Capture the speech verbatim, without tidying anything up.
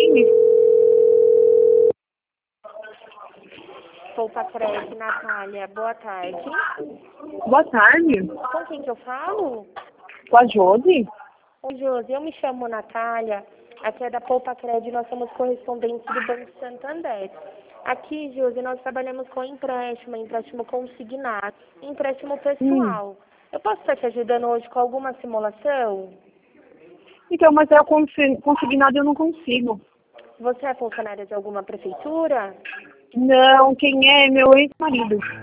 time. Poupa Crédito, Natália, boa tarde. Boa tarde. Com quem que eu falo? Com a Josi? Oi, Josi, eu me chamo Natália, aqui é da Poupa Crédito, nós somos correspondentes do Banco Santander. Aqui, Josi, nós trabalhamos com empréstimo, empréstimo consignado, empréstimo pessoal. Hum. Eu posso estar te ajudando hoje com alguma simulação? Então, mas é o consignado eu não consigo. Você é funcionária de alguma prefeitura? Não, quem é? É meu ex-marido.